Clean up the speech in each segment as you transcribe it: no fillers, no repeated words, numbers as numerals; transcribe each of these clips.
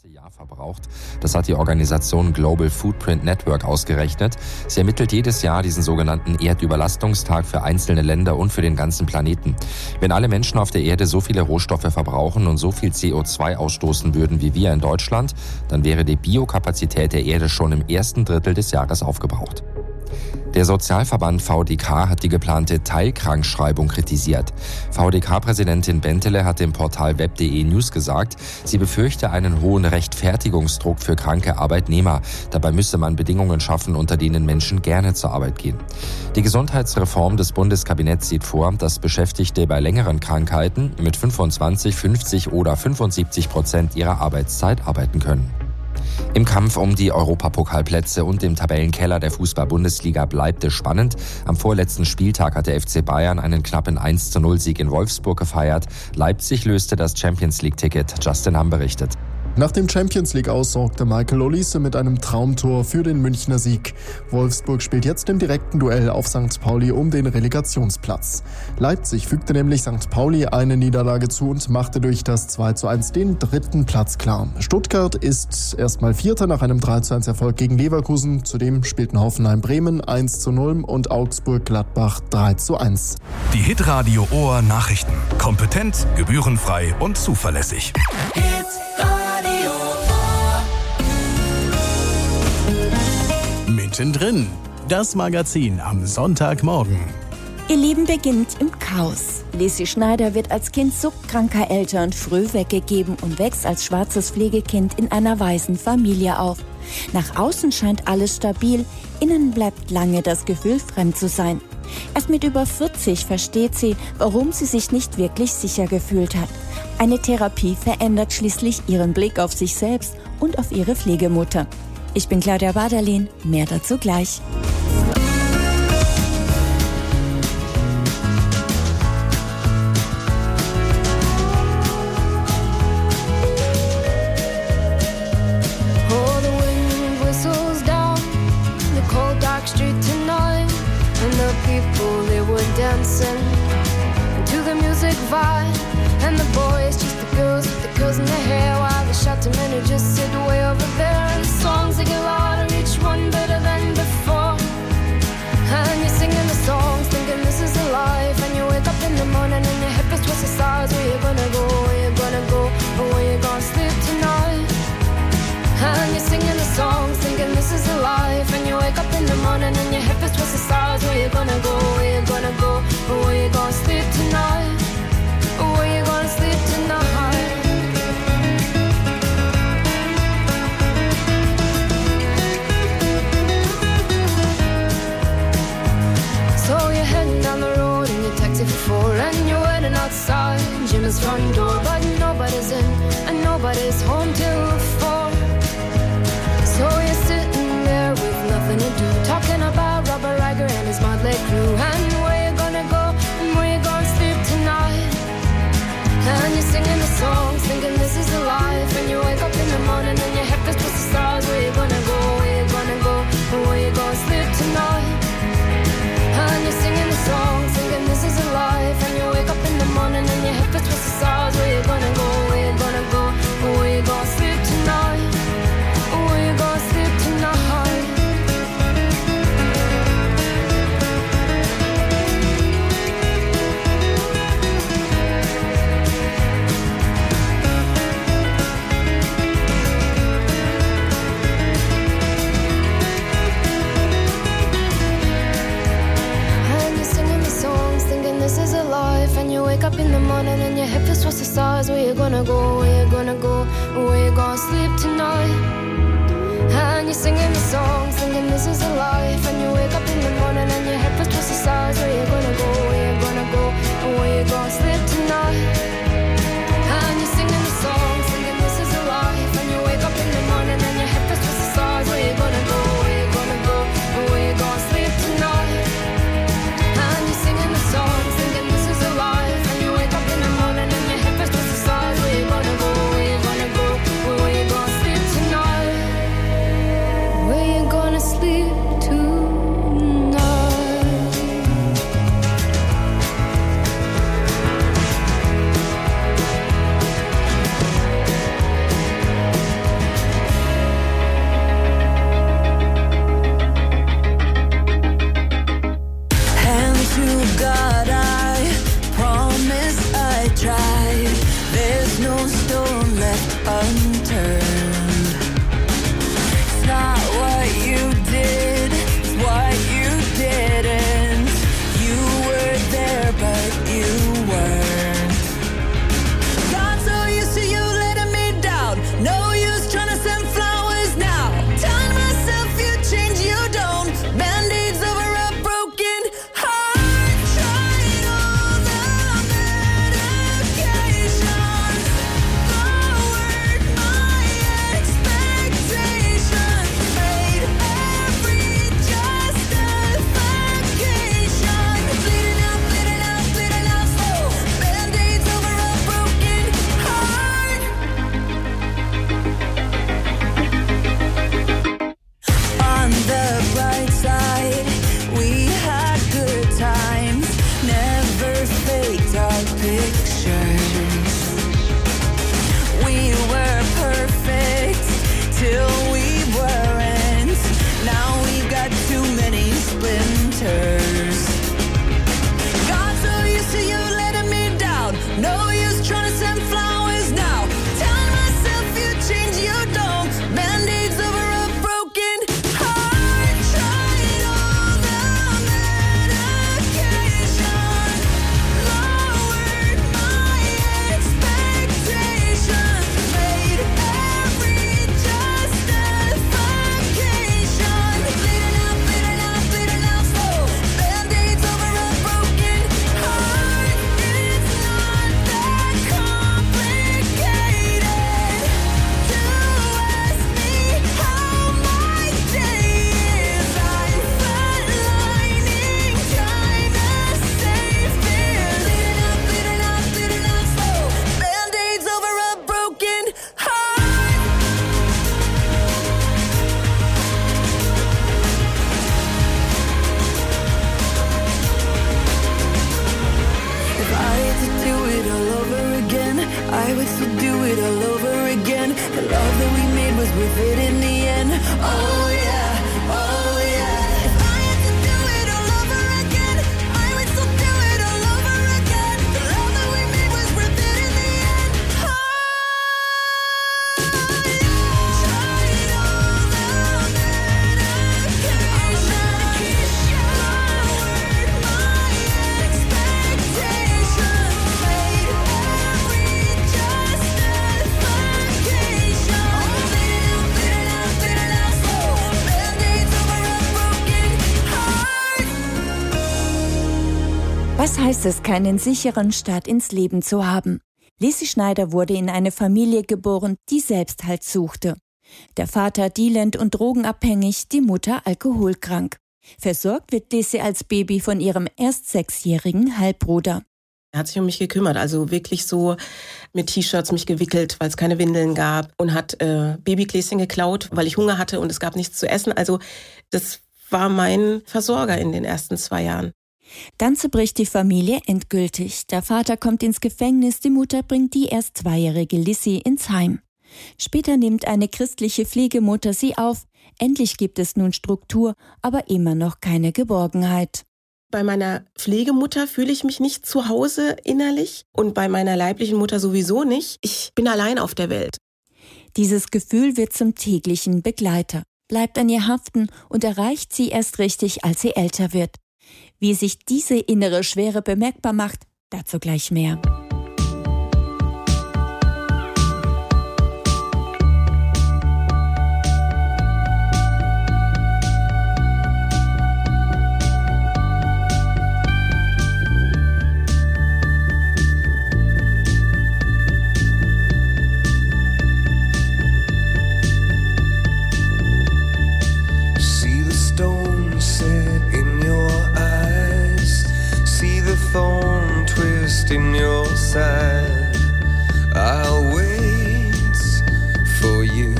ganze Jahr verbraucht. Das hat die Organisation Global Footprint Network ausgerechnet. Sie ermittelt jedes Jahr diesen sogenannten Erdüberlastungstag für einzelne Länder und für den ganzen Planeten. Wenn alle Menschen auf der Erde so viele Rohstoffe verbrauchen und so viel CO2 ausstoßen würden wie wir in Deutschland, dann wäre die Biokapazität der Erde schon im ersten Drittel des Jahres aufgebraucht. Der Sozialverband VDK hat die geplante Teilkrankschreibung kritisiert. VDK-Präsidentin Bentele hat dem Portal web.de News gesagt, sie befürchte einen hohen Rechtfertigungsdruck für kranke Arbeitnehmer. Dabei müsse man Bedingungen schaffen, unter denen Menschen gerne zur Arbeit gehen. Die Gesundheitsreform des Bundeskabinetts sieht vor, dass Beschäftigte bei längeren Krankheiten mit 25, 50 oder 75% ihrer Arbeitszeit arbeiten können. Im Kampf um die Europapokalplätze und im Tabellenkeller der Fußball-Bundesliga bleibt es spannend. Am vorletzten Spieltag hat der FC Bayern einen knappen 1:0-Sieg in Wolfsburg gefeiert. Leipzig löste das Champions-League-Ticket. Justin Hamm berichtet. Nach dem Champions-League-Aus sorgte Michael Olise mit einem Traumtor für den Münchner Sieg. Wolfsburg spielt jetzt im direkten Duell auf St. Pauli um den Relegationsplatz. Leipzig fügte nämlich St. Pauli eine Niederlage zu und machte durch das 2:1 den dritten Platz klar. Stuttgart ist erstmal Vierter nach einem 3:1 gegen Leverkusen. Zudem spielten Hoffenheim Bremen 1:0 und Augsburg Gladbach 3:1. Die Hitradio Ohr Nachrichten. Kompetent, gebührenfrei und zuverlässig. Mittendrin, das Magazin am Sonntagmorgen. Ihr Leben beginnt im Chaos. Lizzie Schneider wird als Kind suchtkranker Eltern früh weggegeben und wächst als schwarzes Pflegekind in einer weißen Familie auf. Nach außen scheint alles stabil, innen bleibt lange das Gefühl, fremd zu sein. Erst mit über 40 versteht sie, warum sie sich nicht wirklich sicher gefühlt hat. Eine Therapie verändert schließlich ihren Blick auf sich selbst und auf ihre Pflegemutter. Ich bin Claudia Baderlin, mehr dazu gleich. Front door, but nobody's in and nobody's home till 4. So you're sitting there with nothing to do, talking about Robert Riger and his motley crew, and where you gonna go and where you gonna sleep tonight. And you're singing the songs, thinking this is a life, and you wake up in the morning and your head feels towards the stars. Where you gonna go, where you gonna go, and where you gonna sleep tonight. And you're singing the songs, thinking this is a life, and you wake up in the morning and your head feels towards the stars. Where you gonna go, where you gonna go, and where you gonna sleep tonight, where you gonna sleep tonight. This is a life, and you wake up in the morning and your head feels towards the stars. Where you gonna go, where you gonna go, where you gonna sleep tonight. And you're singing the song, thinking this is a life, and you wake up in the morning and your head feels towards the stars. Where you gonna go, where you gonna go, where you gonna sleep tonight. And you're singing the song, thinking this is a life, and you wake up in the morning and your head feels towards the stars. Where you gonna go, where you gonna go, where you gonna sleep tonight. And you're singing the song, thinking this is a life, and you wake up in the morning and your head feels towards the stars. Where you gonna go, where you gonna go, where you gonna sleep tonight. Where you gonna sleep tonight. worth it in the end. Oh yeah, oh yeah. If I had to do it all over again, I would still do it all over again. The love that we made was worth it in the end. Oh yeah. Tried all that I can. I'll never kiss your word, my expectations made every justification. Was heißt es, keinen sicheren Start ins Leben zu haben? Lizzie Schneider wurde in eine Familie geboren, die Selbsthalt suchte. Der Vater dealend und drogenabhängig, die Mutter alkoholkrank. Versorgt wird Lizzie als Baby von ihrem erst 6-jährigen Halbbruder. Er hat sich um mich gekümmert, also wirklich so mit T-Shirts mich gewickelt, weil es keine Windeln gab, und hat Babygläschen geklaut, weil ich Hunger hatte und es gab nichts zu essen. Also das war mein Versorger in den ersten 2 Jahren. Dann zerbricht die Familie endgültig. Der Vater kommt ins Gefängnis, die Mutter bringt die erst 2-jährige Lizzie ins Heim. Später nimmt eine christliche Pflegemutter sie auf. Endlich gibt es nun Struktur, aber immer noch keine Geborgenheit. Bei meiner Pflegemutter fühle ich mich nicht zu Hause innerlich und bei meiner leiblichen Mutter sowieso nicht. Ich bin allein auf der Welt. Dieses Gefühl wird zum täglichen Begleiter, bleibt an ihr haften und erreicht sie erst richtig, als sie älter wird. Wie sich diese innere Schwere bemerkbar macht, dazu gleich mehr. In your side, I'll wait for you.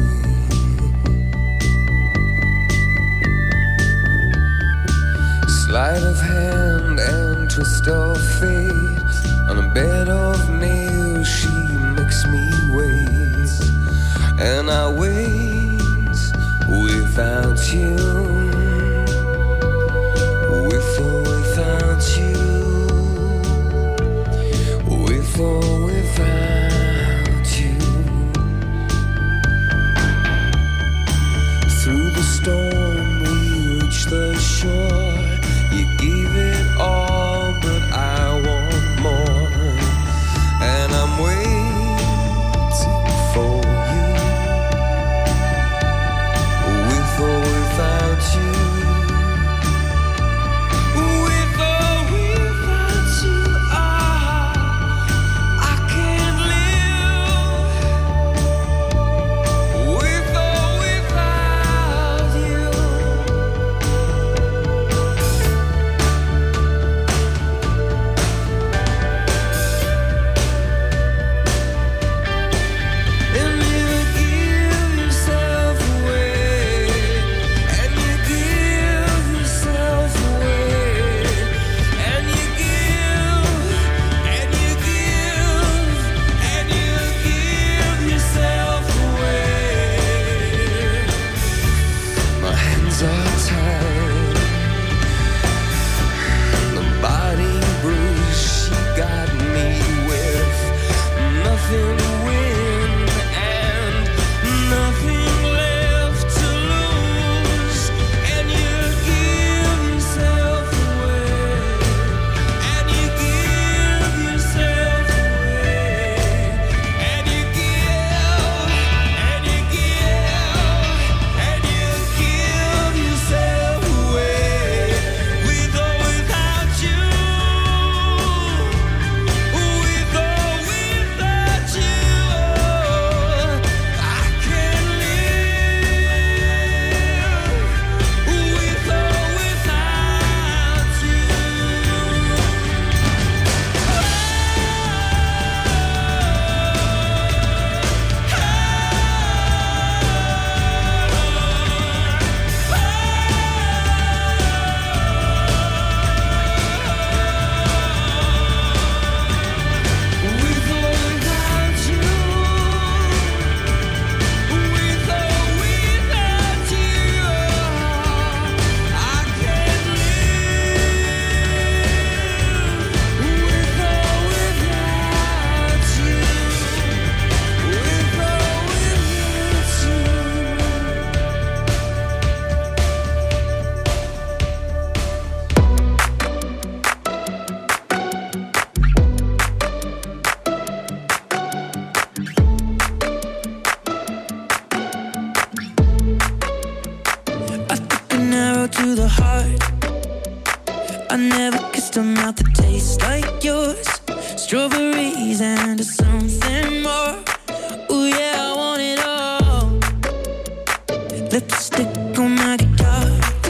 Sleight of hand and twist of fate. On a bed of nails, she makes me wait, and I wait without you, with or without you. With or without you. Through the storm we reach the shore. You gave it all, but I want more. And I'm waiting for you. With or without you. to the heart. I never kissed a mouth that tastes like yours. Strawberries and something more. Ooh yeah, I want it all. Lipstick on my guitar.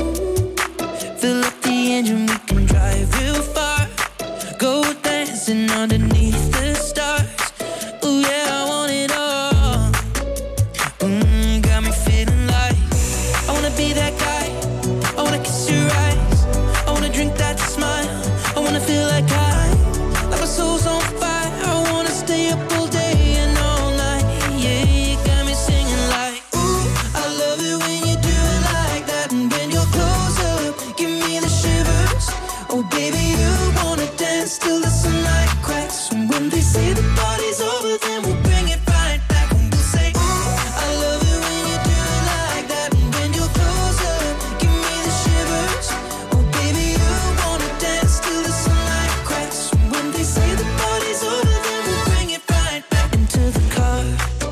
Fill up the engine, we can drive real far. Go dancing underneath the stars. Ooh yeah, I want it all. Got me feeling like I wanna be that guy. I wanna kiss your eyes. I wanna drink that smile. I wanna feel like like my soul's on fire. I wanna stay up all day and all night. Yeah, you got me singing like, ooh, I love it when you do it like that. And when you're close up, give me the shivers. Oh baby, you wanna dance till the sunlight cracks. And when they say the party's over, then we'll bring it right back. And we'll say, ooh, I love it when you do it like that. And when you're close up, give me the shivers. Oh baby, you wanna dance till the sunlight cracks. And when they say the party's over, then we'll bring it right back into the car.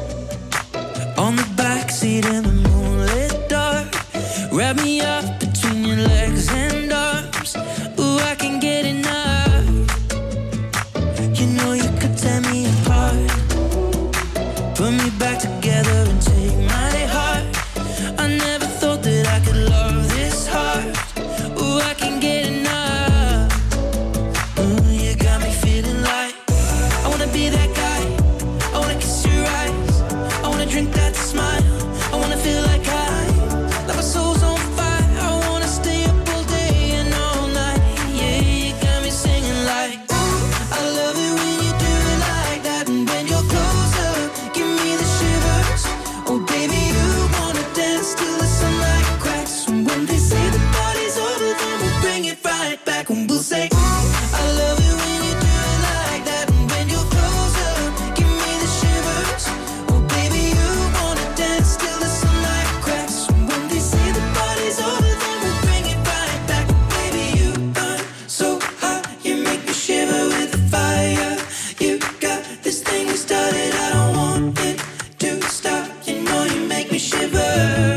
On the backseat in the moonlit dark. Wrap me up between your legs and arms. Ooh, I can get enough. You know you could tear me apart. Put me back together and take my heart. I never thought that I could love this hard. Ooh, I can get enough. Ooh, you got me feeling like I wanna be that guy. I wanna kiss your eyes. I wanna drink that smile. I wanna feel like my soul's on fire. I wanna stay up all day and all night. Yeah, you got me singing like, ooh, I love it when you do it like that. And when you're close up, give me the shivers. Oh baby, you wanna dance till the sunlight cracks. And when they say the party's over, then we'll bring it right back. And we'll say, ooh, I love it when you do it like that. And when you're close up, give me the shivers. Oh baby, you wanna dance till the sunlight cracks. And when they say the party's over, then we'll bring it right back. Baby, you burn so hot, you make me shiver with the fire. You got this thing we started, I don't want it to stop. You know you make me shiver.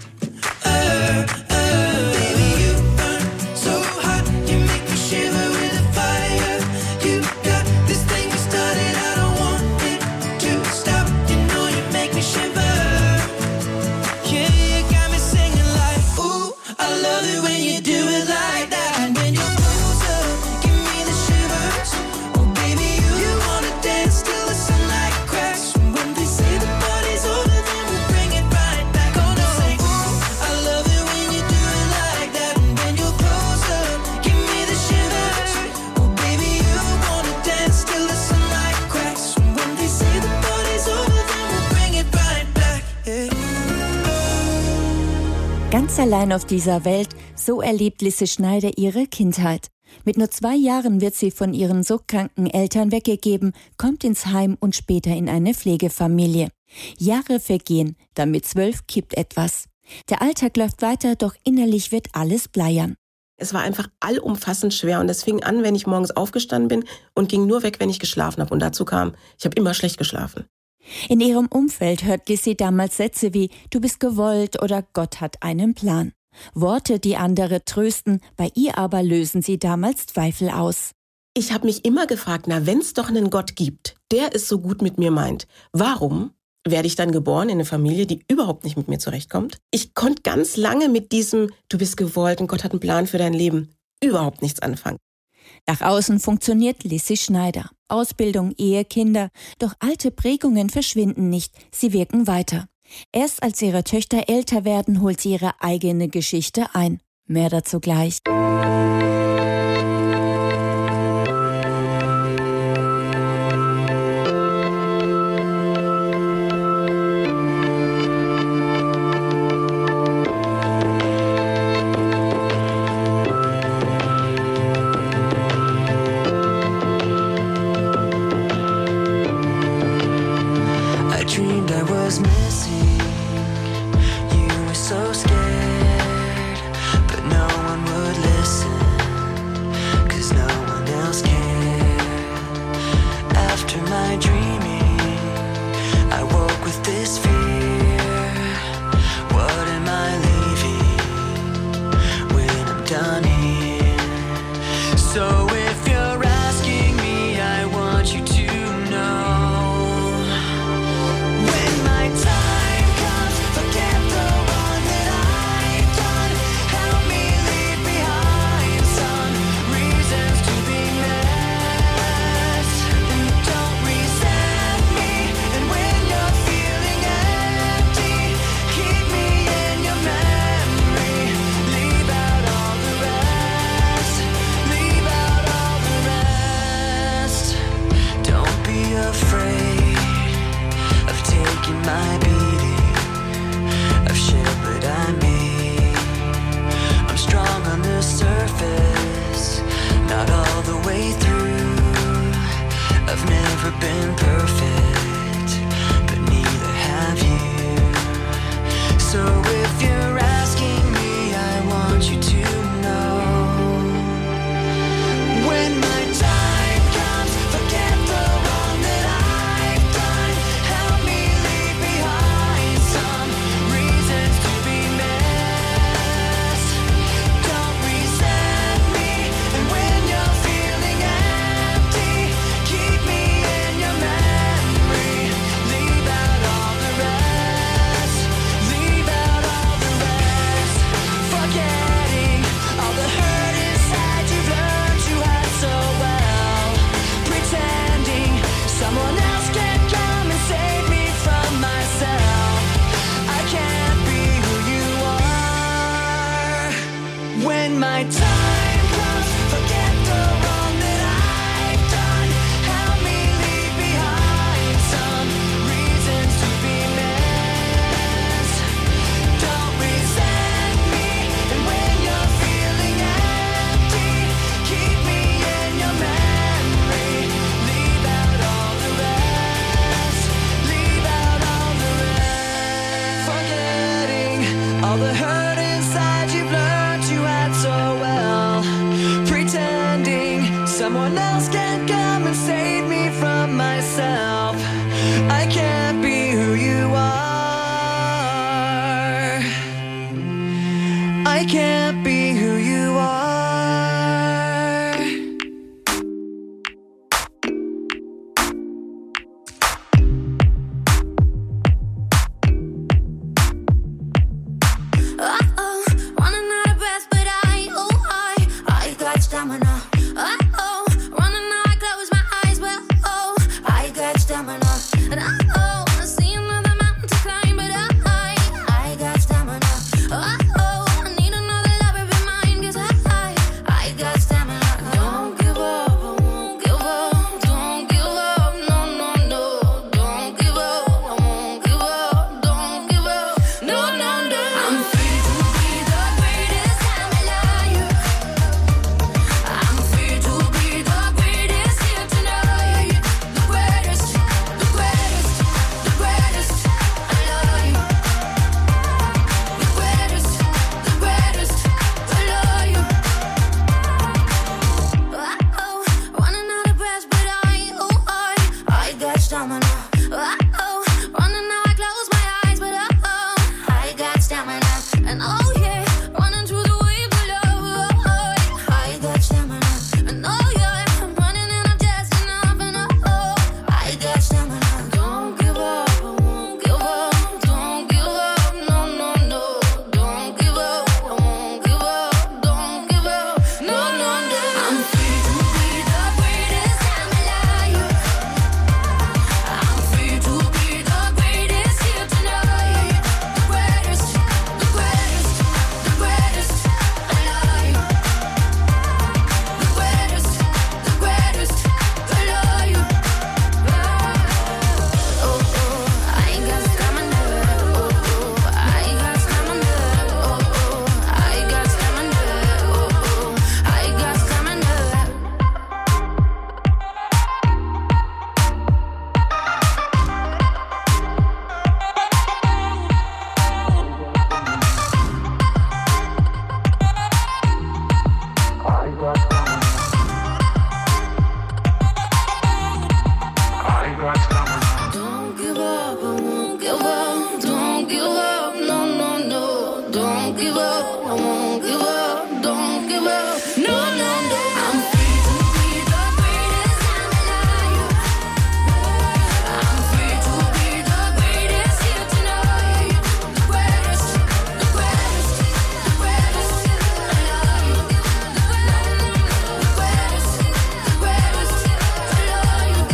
Baby, you burn so hot, you make me shiver with the fire. You got this thing we started, I don't want it to stop. You know you make me shiver. Yeah, you got me singing like, ooh, I love it when you do it like that. And when you're close up, give me the shivers. Oh baby, you wanna dance till the sunlight cracks. And when they say the party's over, then we'll bring it right back. Oh no, say, ooh, I love it when you do it like that. And when you're close up, give me the shivers. Oh baby, you wanna dance till the sunlight cracks. And when they say the party's over, then we'll bring it right back. Yeah. Ganz allein auf dieser Welt, so erlebt Lisse Schneider ihre Kindheit. Mit nur 2 Jahren wird sie von ihren suchtkranken Eltern weggegeben, kommt ins Heim und später in eine Pflegefamilie. Jahre vergehen, dann mit 12 kippt etwas. Der Alltag läuft weiter, doch innerlich wird alles bleiern. Es war einfach allumfassend schwer und es fing an, wenn ich morgens aufgestanden bin und ging nur weg, wenn ich geschlafen habe. Und dazu kam, ich habe immer schlecht geschlafen. In ihrem Umfeld hört Lissy damals Sätze wie „Du bist gewollt" oder „Gott hat einen Plan". Worte, die andere trösten, bei ihr aber lösen sie damals Zweifel aus. Ich habe mich immer gefragt, na, wenn es doch einen Gott gibt, der es so gut mit mir meint, warum werde ich dann geboren in eine Familie, die überhaupt nicht mit mir zurechtkommt? Ich konnte ganz lange mit diesem „Du bist gewollt und Gott hat einen Plan für dein Leben" überhaupt nichts anfangen. Nach außen funktioniert Lissy Schneider. Ausbildung, Ehe, Kinder. Doch alte Prägungen verschwinden nicht, sie wirken weiter. Erst als ihre Töchter älter werden, holt sie ihre eigene Geschichte ein. Mehr dazu gleich. So scared, but no one would listen. my time comes, forget the wrong that I've done. Help me leave behind some reasons to be missed. Don't resent me, and when you're feeling empty, keep me in your memory. Leave out all the rest. Leave out all the rest. Forgetting all the hurt inside you've learned you had so well. Pretending someone else can come and save me from myself. I can't be who you are. I can't be who you are. Uh-oh, running out of breath, but I got stamina. Uh-oh, running out, I close my eyes, but I got stamina. And uh-oh, I see another mountain to climb, but I got stamina. Uh-oh, I need another lover of mine, 'cause I got stamina. Don't give up, I won't give up. Don't give up, no, no, no. Don't give up, I won't give up. Don't give up, no, no, no. I'm free to be the greatest I'm alive. I'm free to be the greatest here tonight. The greatest, the greatest, the greatest. I love you. The greatest, the greatest. I love you. Uh-oh, running out of breath, but I got stamina. Uh-oh, running out, I close my eyes, but I got stamina. And oh yeah, running through the waves of love. I got stamina. And oh yeah, I'm running and I'm just enough. And I got stamina. Don't give up, I won't give up. Don't give up, no, no, no. Don't give up, I won't give up. Don't give up, no, no, no. I'm free to be the greatest I'm alive. I'm free to be the greatest here tonight. The greatest, the greatest, the greatest. I love you. The greatest, the greatest. I love you. Oh, oh, I got stamina. Oh, oh, I got stamina. Oh, oh, I got stamina. Oh, oh, I got stamina. Don't give up, I won't give up. Don't give up, no, no, no. Don't give up, I won't give up. Don't give up, no, no, no. I'm free to be the greatest I'm alive. I'm free to be the greatest here tonight. The greatest, the greatest, the greatest. I love you. The greatest, the greatest. I love you.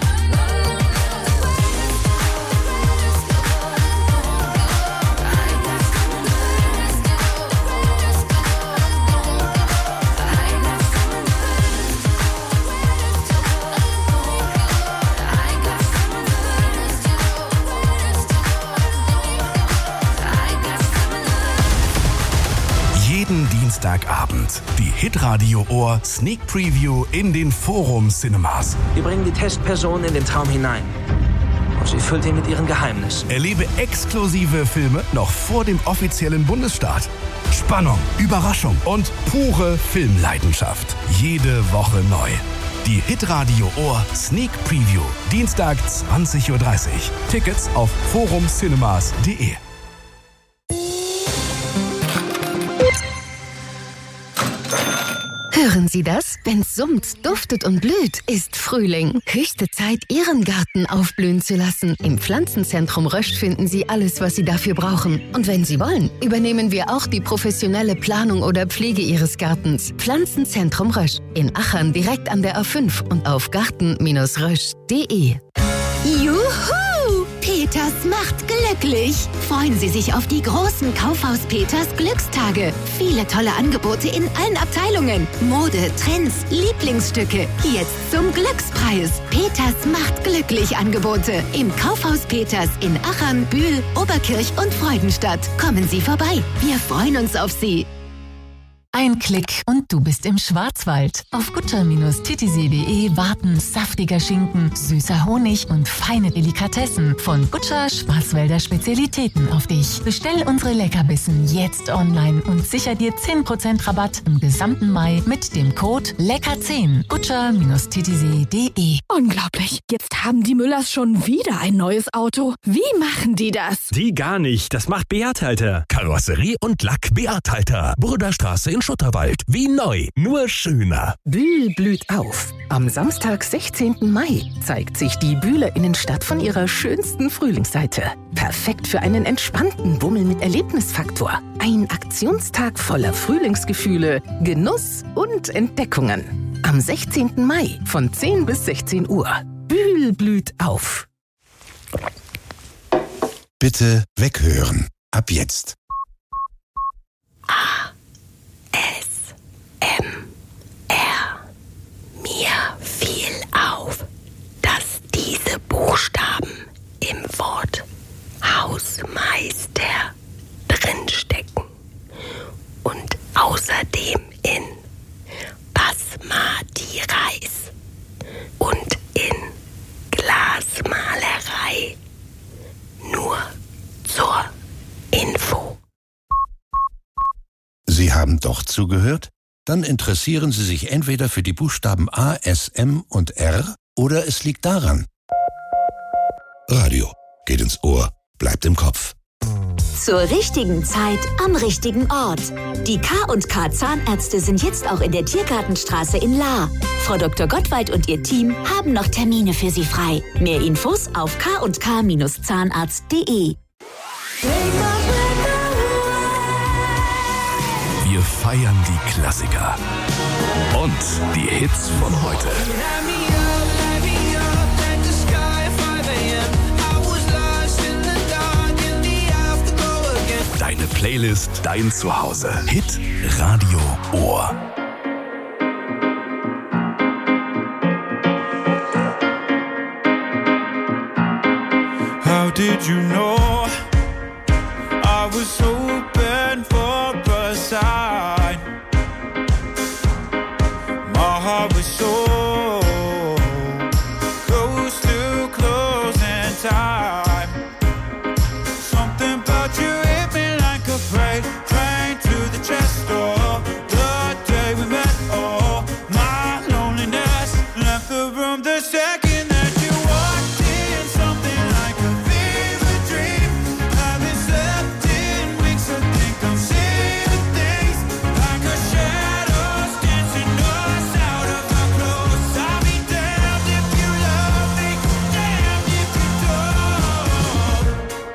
Jeden Dienstagabend die Hitradio Ohr Sneak Preview in den Forum Cinemas. Wir bringen die Testperson in den Traum hinein und sie füllt ihn mit ihren Geheimnissen. Erlebe exklusive Filme noch vor dem offiziellen Bundesstart. Spannung, Überraschung und pure Filmleidenschaft. Jede Woche neu. Die Hitradio Ohr Sneak Preview. Dienstag 20:30 Uhr. Tickets auf forumcinemas.de. Hören Sie das? Wenn's summt, duftet und blüht, ist Frühling. Höchste Zeit, Ihren Garten aufblühen zu lassen. Im Pflanzenzentrum Rösch finden Sie alles, was Sie dafür brauchen. Und wenn Sie wollen, übernehmen wir auch die professionelle Planung oder Pflege Ihres Gartens. Pflanzenzentrum Rösch. In Achern direkt an der A5 und auf garten-rösch.de. Juhu! Peters macht glücklich. Freuen Sie sich auf die großen Kaufhaus Peters Glückstage. Viele tolle Angebote in allen Abteilungen. Mode, Trends, Lieblingsstücke. Jetzt zum Glückspreis. Peters macht glücklich Angebote. Im Kaufhaus Peters in Achern, Bühl, Oberkirch und Freudenstadt. Kommen Sie vorbei. Wir freuen uns auf Sie. Ein Klick und du bist im Schwarzwald. Auf gutscher-titisee.de warten saftiger Schinken, süßer Honig und feine Delikatessen von Gutscher Schwarzwälder Spezialitäten auf dich. Bestell unsere Leckerbissen jetzt online und sicher dir 10% Rabatt im gesamten Mai mit dem Code LECKER10. Gutscher-titisee.de. Unglaublich. Jetzt haben die Müllers schon wieder ein neues Auto. Wie machen die das? Die gar nicht. Das macht Beat Halter. Karosserie und Lack Beat Halter. Burderstraße in Schutterwald. Wie neu, nur schöner. Bühl blüht auf. Am Samstag, 16. Mai, zeigt sich die Bühler Innenstadt von ihrer schönsten Frühlingsseite. Perfekt für einen entspannten Bummel mit Erlebnisfaktor. Ein Aktionstag voller Frühlingsgefühle, Genuss und Entdeckungen. Am 16. Mai von 10 bis 16 Uhr. Bühl blüht auf. Bitte weghören. Ab jetzt. Mir fiel auf, dass diese Buchstaben im Wort Hausmeister drinstecken und außerdem in Basmati Reis und in Glasmalerei. Nur zur Info. Sie haben doch zugehört? Dann interessieren Sie sich entweder für die Buchstaben A, S, M und R oder es liegt daran. Radio geht ins Ohr, bleibt im Kopf. Zur richtigen Zeit am richtigen Ort. Die K&K Zahnärzte sind jetzt auch in der Tiergartenstraße in Lahr. Frau Dr. Gottwald und ihr Team haben noch Termine für Sie frei. Mehr Infos auf kk-zahnarzt.de. Wir feiern die Klassiker und die Hits von heute. Deine Playlist, dein Zuhause. Hit Radio Ohr. How did you know I was hoping for a sign? My heart was so close to closing time. Something about you hit me like a freight train to the chest door. The day we met, oh, my loneliness left the room the second that you walked in. Something like a fever dream. Haven't slept in weeks. I think I'm seeing things like a shadows dancing us out of our clothes. I'll be damned if you love me, damned if you don't.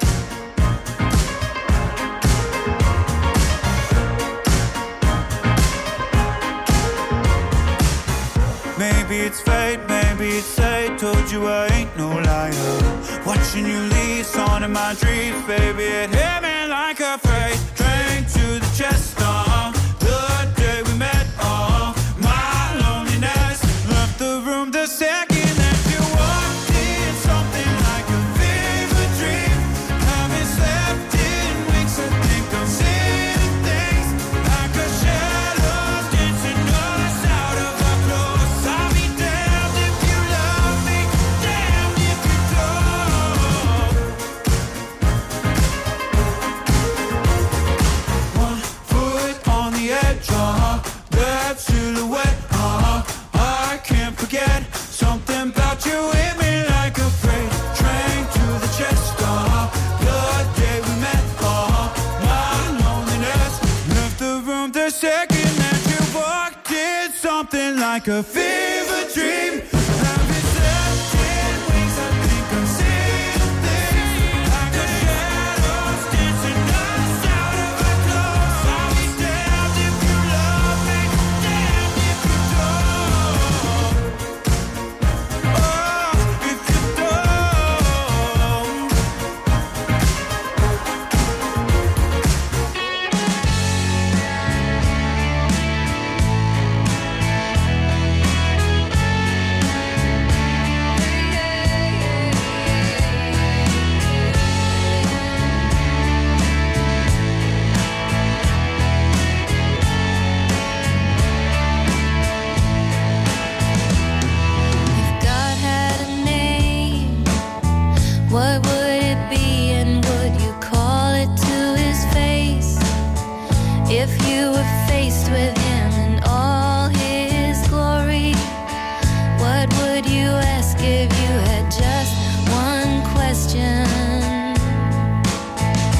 Maybe it's fate, maybe it's fate. Told you I ain't no liar. Watching you leave, on in my dreams, baby. It hit me like a freight train to the chest. The day we met, my loneliness left the room the second that you walked in. Something like a fever dream. Haven't slept in weeks. I think I'm seeing things like a shadows dancing us out of our clothes. I'll be damned if you love me, damned if you don't. One foot on the edge, that silhouette, I can't forget. Something about you hit me like a freight train to the chest. The day we met, my loneliness left the room the second that you walked in. Something like a fever dream.